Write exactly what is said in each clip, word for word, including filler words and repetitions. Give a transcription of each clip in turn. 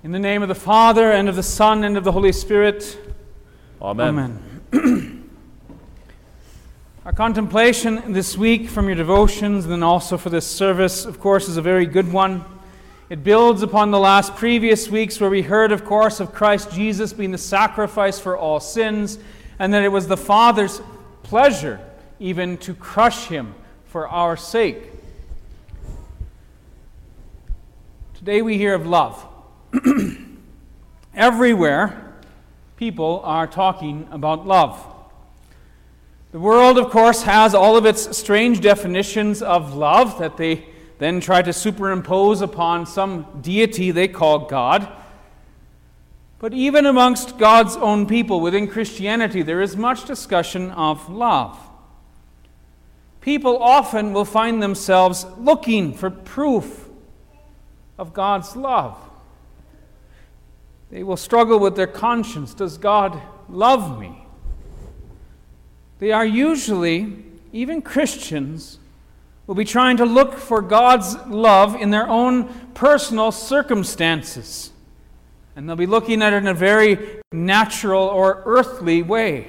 In the name of the Father, and of the Son, and of the Holy Spirit. Amen. Amen. Our contemplation this week from your devotions, and then also for this service, of course, is a very good one. It builds upon the last previous weeks where we heard, of course, of Christ Jesus being the sacrifice for all sins, and that it was the Father's pleasure even to crush him for our sake. Today we hear of love. Everywhere, people are talking about love. The world, of course, has all of its strange definitions of love that they then try to superimpose upon some deity they call God. But even amongst God's own people within Christianity, there is much discussion of love. People often will find themselves looking for proof of God's love. They will struggle with their conscience. Does God love me? They are usually, even Christians, will be trying to look for God's love in their own personal circumstances. And they'll be looking at it in a very natural or earthly way.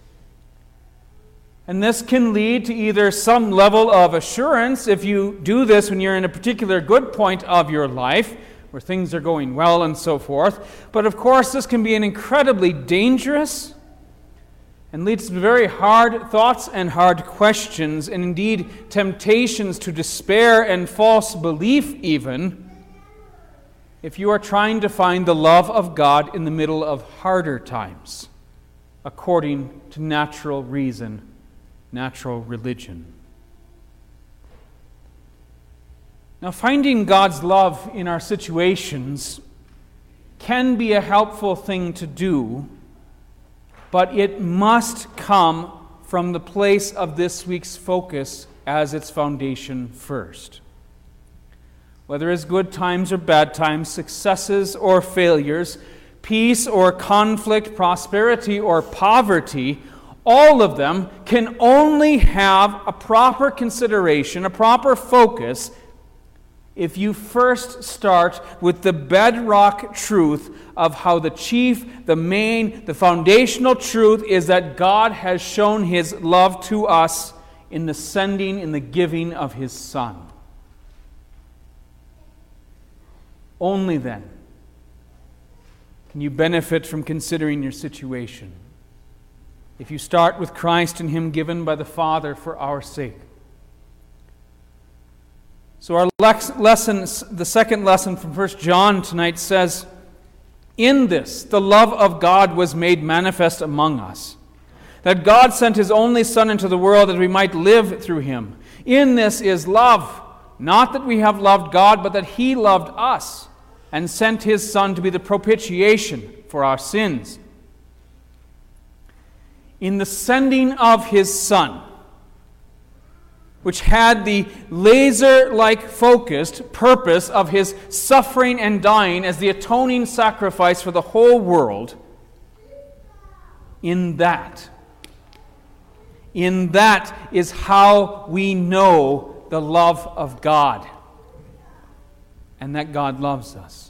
And this can lead to either some level of assurance if you do this when you're in a particular good point of your life, where things are going well and so forth. But of course, this can be an incredibly dangerous and leads to very hard thoughts and hard questions, and indeed temptations to despair and false belief even, if you are trying to find the love of God in the middle of harder times, according to natural reason, natural religion. Now, finding God's love in our situations can be a helpful thing to do, but it must come from the place of this week's focus as its foundation first. Whether it's good times or bad times, successes or failures, peace or conflict, prosperity or poverty, all of them can only have a proper consideration, a proper focus, if you first start with the bedrock truth of how the chief, the main, the foundational truth is that God has shown His love to us in the sending, in the giving of His Son. Only then can you benefit from considering your situation. If you start with Christ and Him given by the Father for our sake. So our lesson, the second lesson from First John tonight says, in this, the love of God was made manifest among us, that God sent His only Son into the world that we might live through Him. In this is love, not that we have loved God, but that He loved us and sent His Son to be the propitiation for our sins. In the sending of His Son, which had the laser-like focused purpose of His suffering and dying as the atoning sacrifice for the whole world, in that, in that is how we know the love of God, and that God loves us.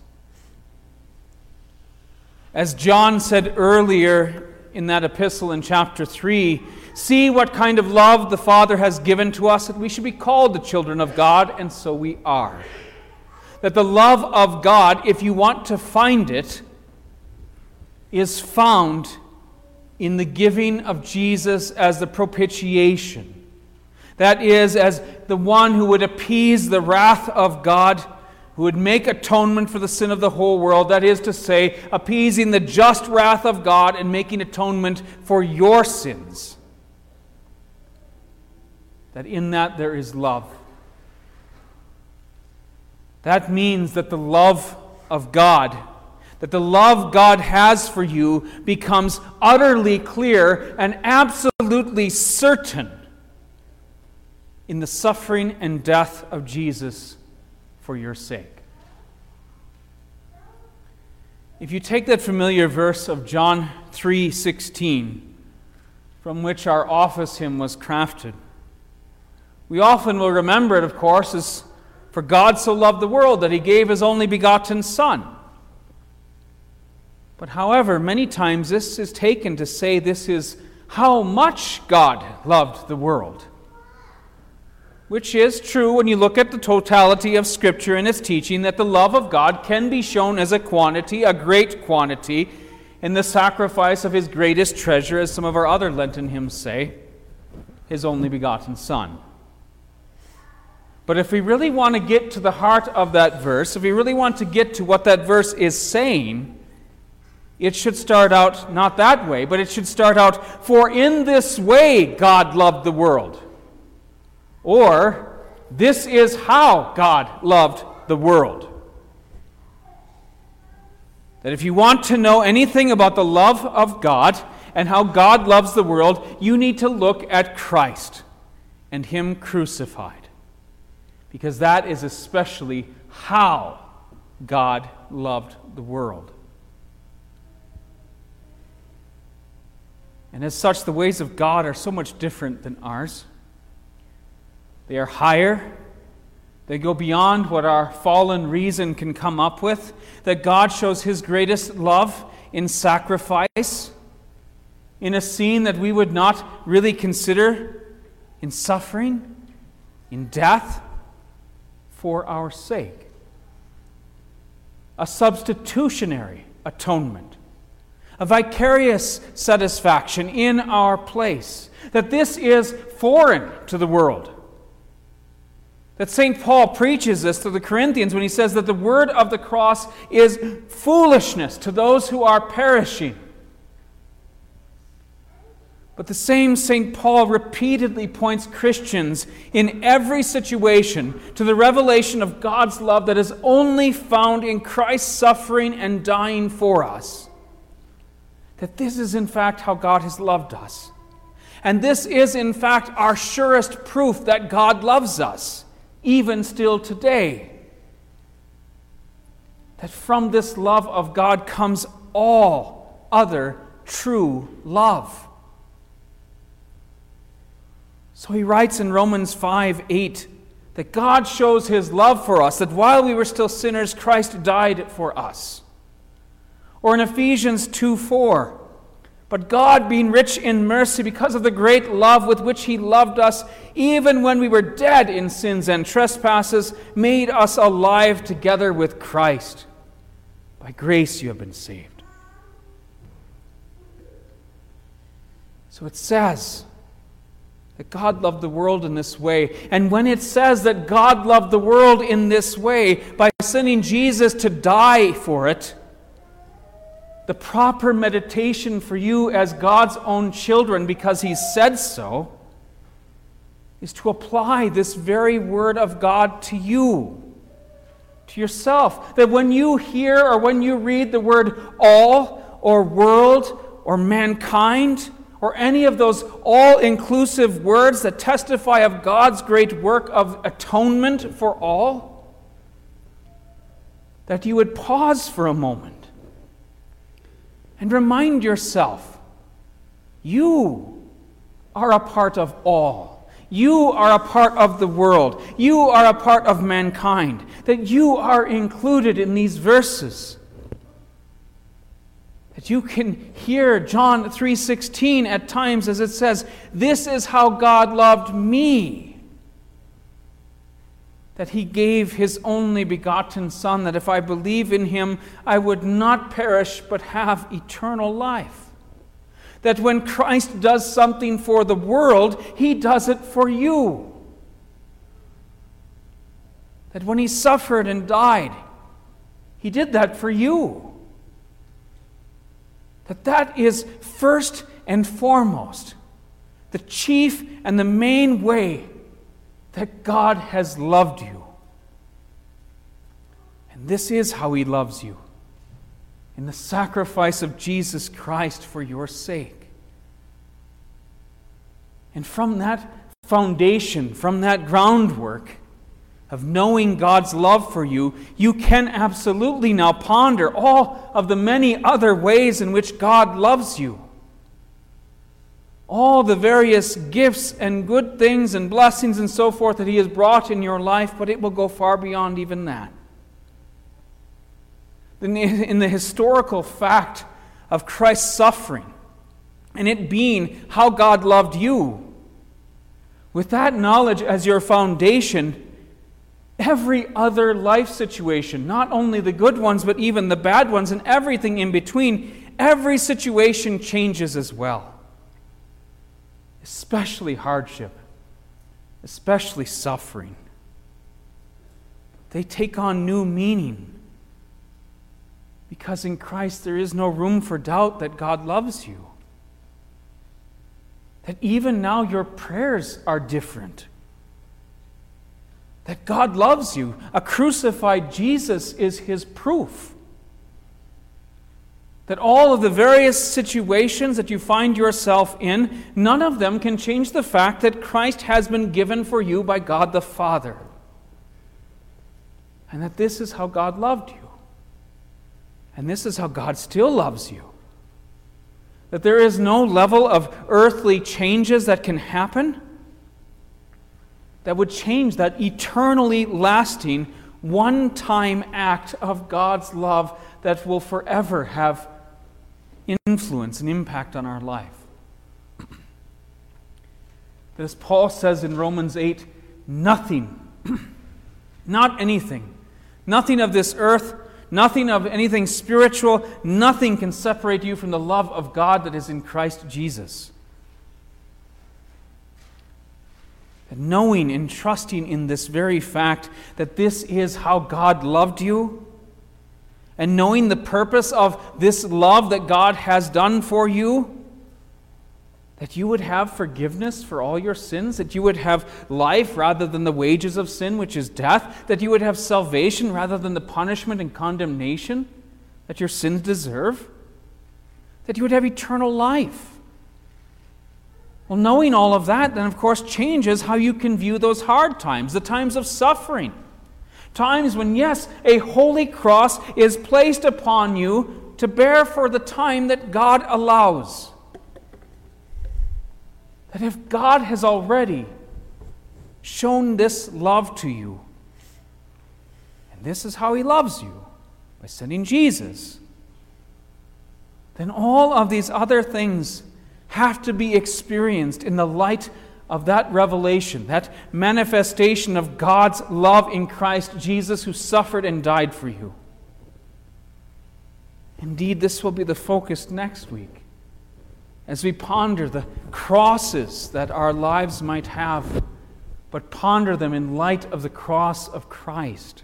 As John said earlier in that epistle in chapter three, see what kind of love the Father has given to us, that we should be called the children of God, and so we are. That the love of God, if you want to find it, is found in the giving of Jesus as the propitiation. That is, as the one who would appease the wrath of God, who would make atonement for the sin of the whole world, that is to say, appeasing the just wrath of God and making atonement for your sins. That in that there is love. That means that the love of God, that the love God has for you becomes utterly clear and absolutely certain in the suffering and death of Jesus for your sake. If you take that familiar verse of John three sixteen, from which our office hymn was crafted, we often will remember it, of course, as "For God so loved the world that He gave His only begotten Son." But however, many times this is taken to say this is how much God loved the world, which is true when you look at the totality of Scripture and its teaching, that the love of God can be shown as a quantity, a great quantity, in the sacrifice of His greatest treasure, as some of our other Lenten hymns say, His only begotten Son. But if we really want to get to the heart of that verse, if we really want to get to what that verse is saying, it should start out not that way, but it should start out, for in this way God loved the world. Or, this is how God loved the world. That if you want to know anything about the love of God and how God loves the world, you need to look at Christ and Him crucified. Because that is especially how God loved the world. And as such, the ways of God are so much different than ours. They are higher. They go beyond what our fallen reason can come up with. That God shows His greatest love in sacrifice, in a scene that we would not really consider, in suffering, in death, for our sake. A substitutionary atonement. A vicarious satisfaction in our place. That this is foreign to the world. That Saint Paul preaches this to the Corinthians when he says that the word of the cross is foolishness to those who are perishing. But the same Saint Paul repeatedly points Christians in every situation to the revelation of God's love that is only found in Christ's suffering and dying for us. That this is in fact how God has loved us. And this is in fact our surest proof that God loves us, even still today. That from this love of God comes all other true love. So he writes in Romans five eight that God shows His love for us, that while we were still sinners, Christ died for us. Or in Ephesians two four, but God, being rich in mercy, because of the great love with which He loved us, even when we were dead in sins and trespasses, made us alive together with Christ. By grace you have been saved. So it says that God loved the world in this way. And when it says that God loved the world in this way by sending Jesus to die for it, the proper meditation for you as God's own children, because He said so, is to apply this very word of God to you, to yourself. That when you hear or when you read the word all or world or mankind, or any of those all-inclusive words that testify of God's great work of atonement for all, that you would pause for a moment and remind yourself, you are a part of all. You are a part of the world. You are a part of mankind. That you are included in these verses. That you can hear John three sixteen at times as it says, "This is how God loved me, that He gave His only begotten Son, that if I believe in Him, I would not perish but have eternal life." That when Christ does something for the world, He does it for you. That when He suffered and died, He did that for you. That that is first and foremost the chief and the main way that God has loved you. And this is how He loves you, in the sacrifice of Jesus Christ for your sake. And from that foundation, from that groundwork of knowing God's love for you, you can absolutely now ponder all of the many other ways in which God loves you. All the various gifts and good things and blessings and so forth that He has brought in your life, but it will go far beyond even that. in the historical fact of Christ's suffering, and it being how God loved you, with that knowledge as your foundation, every other life situation, not only the good ones, but even the bad ones and everything in between, every situation changes as well. Especially hardship, especially suffering. They take on new meaning. Because in Christ there is no room for doubt that God loves you. That even now your prayers are different. That God loves you. A crucified Jesus is His proof. That all of the various situations that you find yourself in, none of them can change the fact that Christ has been given for you by God the Father. And that this is how God loved you. And this is how God still loves you. That there is no level of earthly changes that can happen that would change that eternally lasting, one-time act of God's love that will forever have influence and impact on our life. As Paul says in Romans eight, nothing, not anything, nothing of this earth, nothing of anything spiritual, nothing can separate you from the love of God that is in Christ Jesus. And knowing and trusting in this very fact that this is how God loved you, and knowing the purpose of this love that God has done for you, that you would have forgiveness for all your sins, that you would have life rather than the wages of sin, which is death, that you would have salvation rather than the punishment and condemnation that your sins deserve, that you would have eternal life. Well, knowing all of that then, of course, changes how you can view those hard times, the times of suffering. Times when, yes, a holy cross is placed upon you to bear for the time that God allows. That if God has already shown this love to you, and this is how He loves you, by sending Jesus, then all of these other things have to be experienced in the light of that revelation, that manifestation of God's love in Christ Jesus, who suffered and died for you. Indeed, this will be the focus next week as we ponder the crosses that our lives might have, but ponder them in light of the cross of Christ.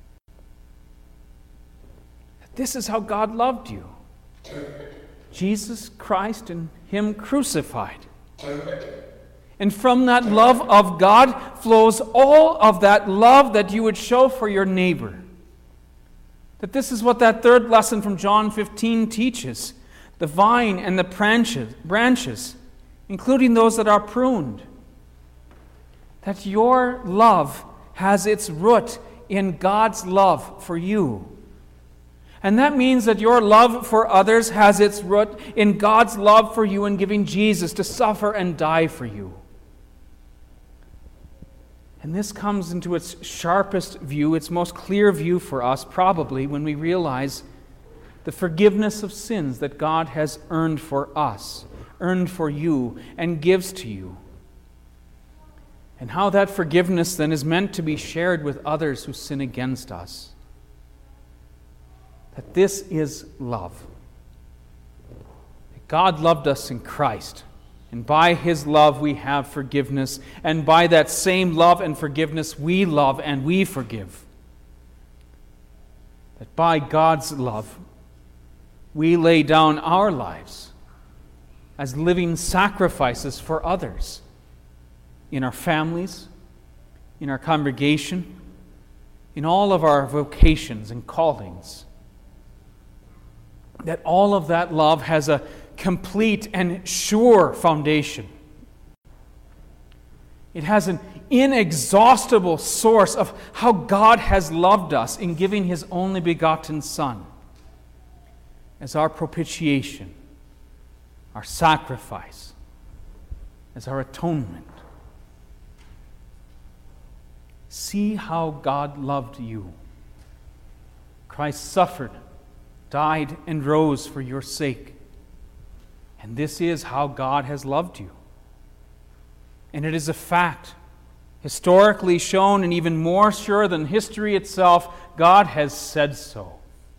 This is how God loved you. Jesus Christ and Him crucified. And from that love of God flows all of that love that you would show for your neighbor. That this is what that third lesson from John fifteen teaches. The vine and the branches, branches, including those that are pruned. That your love has its root in God's love for you. And that means that your love for others has its root in God's love for you in giving Jesus to suffer and die for you. And this comes into its sharpest view, its most clear view for us, probably, when we realize the forgiveness of sins that God has earned for us, earned for you, and gives to you. And how that forgiveness then is meant to be shared with others who sin against us. That this is love. That God loved us in Christ, and by His love we have forgiveness, and by that same love and forgiveness we love and we forgive. That by God's love we lay down our lives as living sacrifices for others, in our families, in our congregation, in all of our vocations and callings. That all of that love has a complete and sure foundation. It has an inexhaustible source of how God has loved us in giving His only begotten Son as our propitiation, our sacrifice, as our atonement. See how God loved you. Christ suffered died and rose for your sake. And this is how God has loved you. And it is a fact, historically shown and even more sure than history itself. God has said so.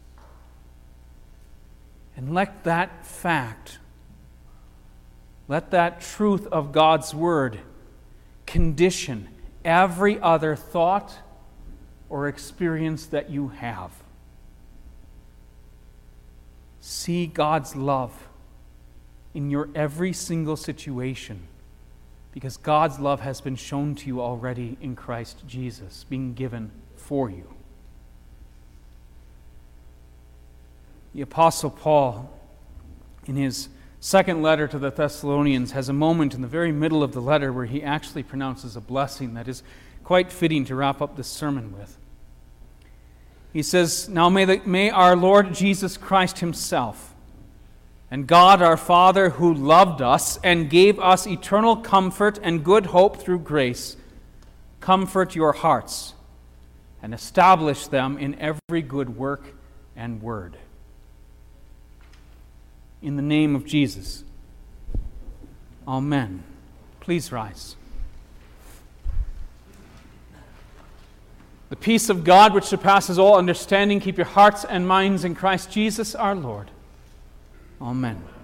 And let that fact, let that truth of God's Word condition every other thought or experience that you have. See God's love in your every single situation, because God's love has been shown to you already in Christ Jesus, being given for you. The Apostle Paul, in his second letter to the Thessalonians, has a moment in the very middle of the letter where he actually pronounces a blessing that is quite fitting to wrap up this sermon with. He says, "Now may, the, may our Lord Jesus Christ himself and God our Father, who loved us and gave us eternal comfort and good hope through grace, comfort your hearts and establish them in every good work and word." In the name of Jesus. Amen. Please rise. The peace of God, which surpasses all understanding, keep your hearts and minds in Christ Jesus our Lord. Amen.